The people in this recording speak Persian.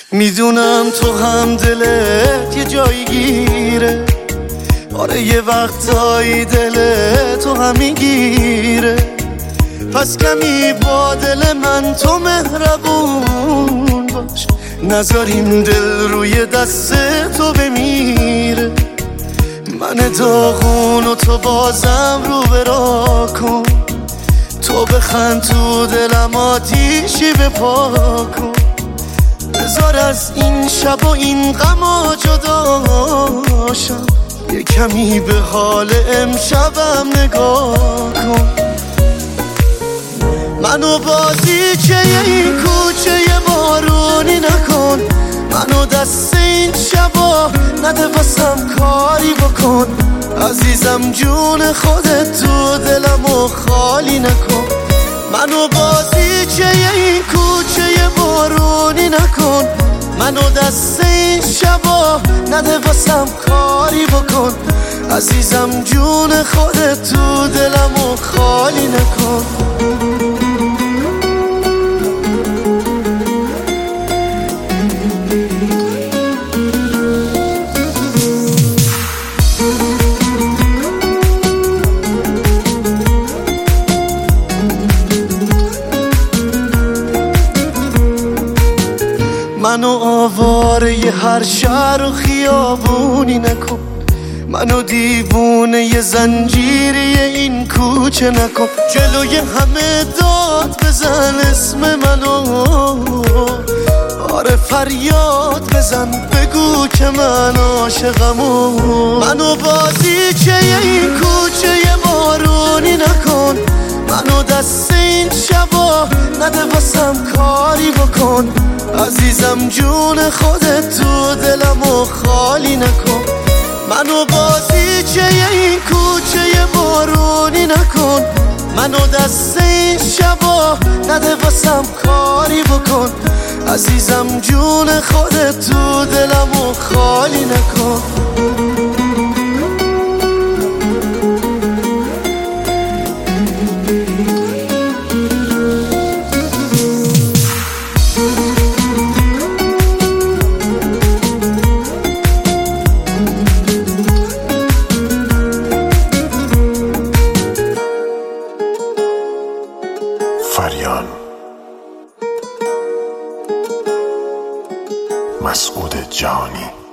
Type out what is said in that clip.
میدونم تو هم دلت یه جایی گیره، آره یه وقتایی دلت تو هم میگیره. پس کمی با دل من تو مهربون باش، نذاریم دل روی دست تو بمیره. من داغون و تو بازم رو برا کن، تو بخند تو دلم آتیشی بپا کن. بذار از این شب و این غما جداشم، یه کمی به حال امشبم نگاه کن. منو بازیچه این کوچه بارونی نکن، منو دست این شبا نده واسم کاری بکن. عزیزم جون خودت تو دلمو خالی نکن. منو بازیچه این کوچه بارونی نکن، منو دست این شبا نده واسم کاری بکن. عزیزم جون خودت تو دلمو خالی نکن. منو آواره ی هر شهر و خیابونی نکن، منو دیوونه ی زنجیری این کوچه نکن. جلوی همه داد بزن اسم منو، آره فریاد بزن بگو که من عاشقمو. منو بازیچه این کوچه بارونی نکن، منو دست این شبا نده واسم کاری بکن. عزیزم جون خودت تو دلمو خالی نکن. منو بازیچه این کوچه بارونی نکن، منو دست این شبا نده واسم کاری بکن. عزیزم جون خودت تو دلمو خالی نکن. فریان مسعود جهانی.